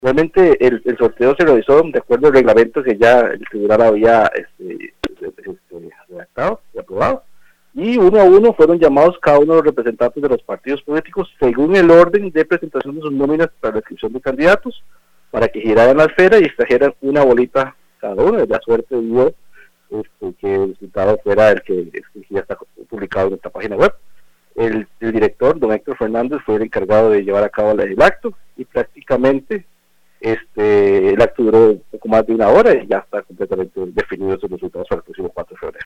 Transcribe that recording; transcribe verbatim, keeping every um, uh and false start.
Realmente el, el sorteo se realizó de acuerdo al reglamento que ya el tribunal había este, este, redactado y aprobado, y uno a uno fueron llamados cada uno de los representantes de los partidos políticos según el orden de presentación de sus nóminas para la inscripción de candidatos, para que giraran la esfera y extrajeran una bolita cada uno. La suerte dio este, que el resultado fuera el que, el que ya está publicado en esta página web. El, el director, don Héctor Fernández, fue el encargado de llevar a cabo el acto, y prácticamente este el acto duró un poco más de una hora y ya está completamente definido sus resultados para el próximo cuatro de febrero.